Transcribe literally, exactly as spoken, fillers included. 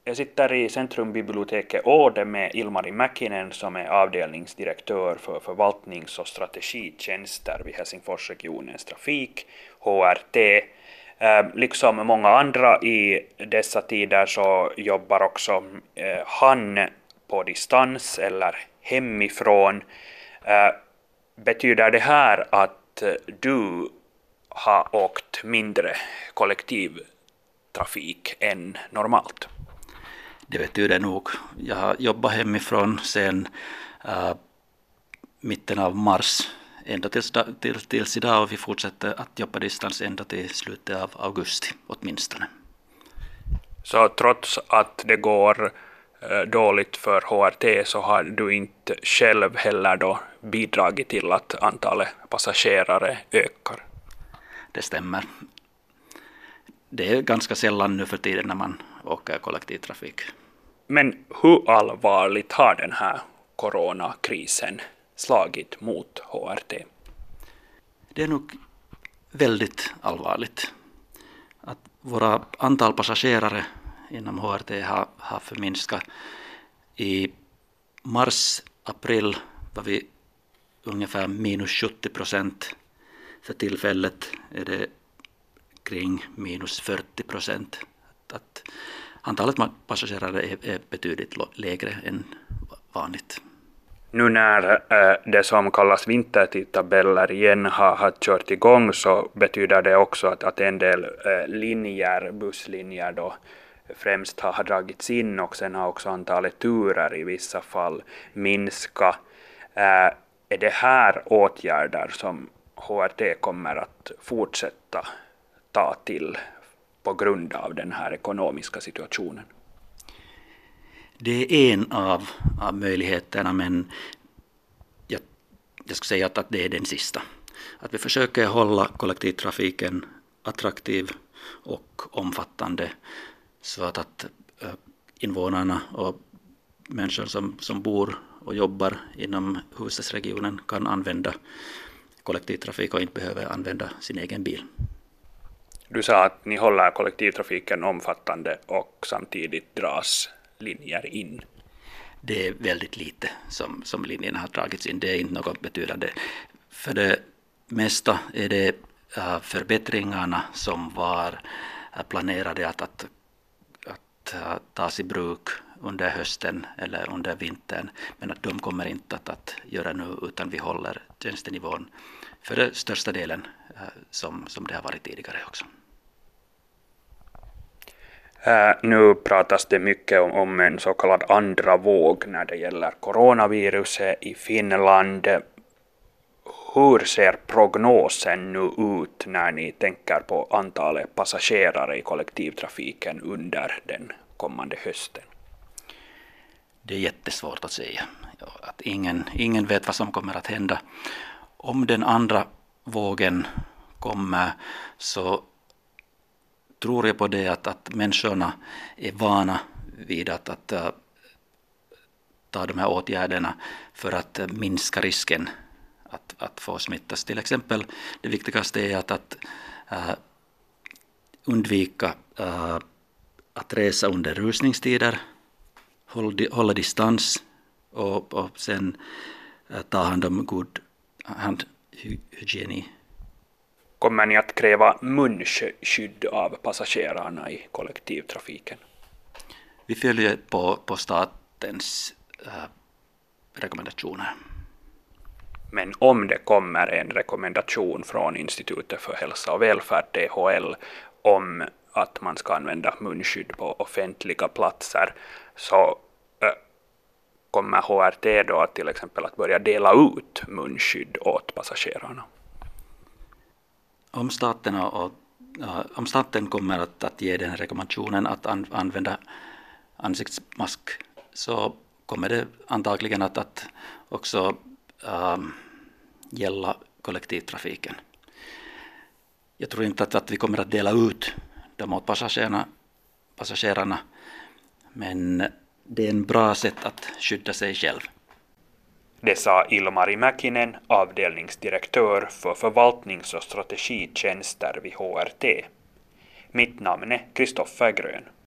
Jag sitter i Centrumbiblioteket Åde med Ilmari Mäkinen som är avdelningsdirektör för förvaltnings- och strategitjänster vid Helsingforsregionens trafik, H R T. Eh, liksom många andra i dessa tider så jobbar också eh, han på distans eller hemifrån. Eh, betyder det här att du har åkt mindre kollektivtrafik än normalt? Det betyder nog. Jag har jobbat hemifrån sedan uh, mitten av mars ända tills, till, tills idag, och vi fortsätter att jobba distans ända till slutet av augusti åtminstone. Så trots att det går eh, dåligt för H R T så har du inte själv heller då bidragit till att antalet passagerare ökar? Det stämmer. Det är ganska sällan nu för tiden när man åker kollektivtrafik. Men hur allvarligt har den här coronakrisen slagit mot H R T? Det är nog väldigt allvarligt. Att våra antal passagerare inom H R T har, har förminskat. I mars, april var vi ungefär minus sjuttio procent. För tillfället är det kring minus fyrtio procent. Att antalet passagerare är, är betydligt lägre än vanligt. Nu när äh, det som kallas vintertidtabeller igen har, har kört igång så betyder det också att, att en del äh, linjer, busslinjer då främst har, har dragits in, och sen har också antalet turer i vissa fall minskat. Äh, är det här åtgärder som H R T kommer att fortsätta ta till på grund av den här ekonomiska situationen? Det är en av, av möjligheterna, men jag, jag skulle säga att, att det är den sista. Att vi försöker hålla kollektivtrafiken attraktiv och omfattande så att, att invånarna och människor som, som bor och jobbar inom huvudstadsregionen kan använda kollektivtrafik och inte behöver använda sin egen bil. Du sa att ni håller kollektivtrafiken omfattande och samtidigt dras linjer in. Det är väldigt lite som, som linjerna har dragits in. Det är inte något betydande. För det mesta är det uh, förbättringarna som var uh, planerade att, att, att uh, tas i bruk under hösten eller under vintern. Men att de kommer inte att, att göra nu, utan vi håller tjänstenivån för den största delen uh, som, som det har varit tidigare också. Uh, nu pratas det mycket om, om en så kallad andra våg när det gäller coronaviruset i Finland. Hur ser prognosen nu ut när ni tänker på antalet passagerare i kollektivtrafiken under den kommande hösten? Det är jättesvårt att säga. Att ingen, ingen vet vad som kommer att hända. Om den andra vågen kommer så tror jag på det att, att människorna är vana vid att, att uh, ta de här åtgärderna för att uh, minska risken att, att få smittas. Till exempel det viktigaste är att, att uh, undvika uh, att resa under rusningstider, hålla, hålla distans och, och sen uh, ta hand om god handhygien. Kommer ni att kräva munskydd av passagerarna i kollektivtrafiken? Vi följer på, på statens äh, rekommendationer. Men om det kommer en rekommendation från Institutet för hälsa och välfärd, D H L, om att man ska använda munskydd på offentliga platser, så äh, kommer H R T då till exempel att börja dela ut munskydd åt passagerarna? Om staten, och, uh, om staten kommer att, att ge den rekommendationen att an, använda ansiktsmask, så kommer det antagligen att, att också uh, gälla kollektivtrafiken. Jag tror inte att, att vi kommer att dela ut dem åt passagerarna, passagerarna, men det är en bra sätt att skydda sig själv. Det sa Ilmari Mäkinen, avdelningsdirektör för förvaltnings- och strategitjänster vid H R T. Mitt namn är Kristoffer Grön.